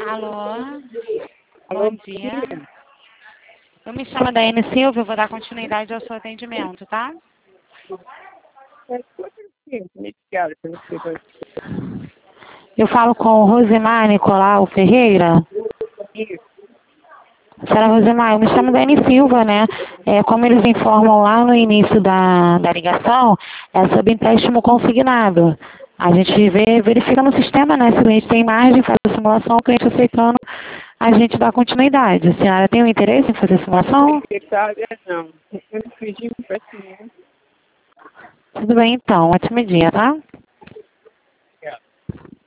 Alô? Alô, Bom dia. Eu me chamo Daiane Silva, eu vou dar continuidade ao seu atendimento, tá? Eu falo com Rosemar Nicolau Ferreira. Senhora Rosemar, eu me chamo Daiane Silva, né? Como eles informam lá no início da ligação, é sobre empréstimo consignado. A gente verifica no sistema, né? Se o cliente tem margem, faz a simulação, o cliente aceitando, a gente dá continuidade. A senhora tem um interesse em fazer a simulação? Não. Eu não pedi empréstimo. Tudo bem, então. Ótimo dia, tá?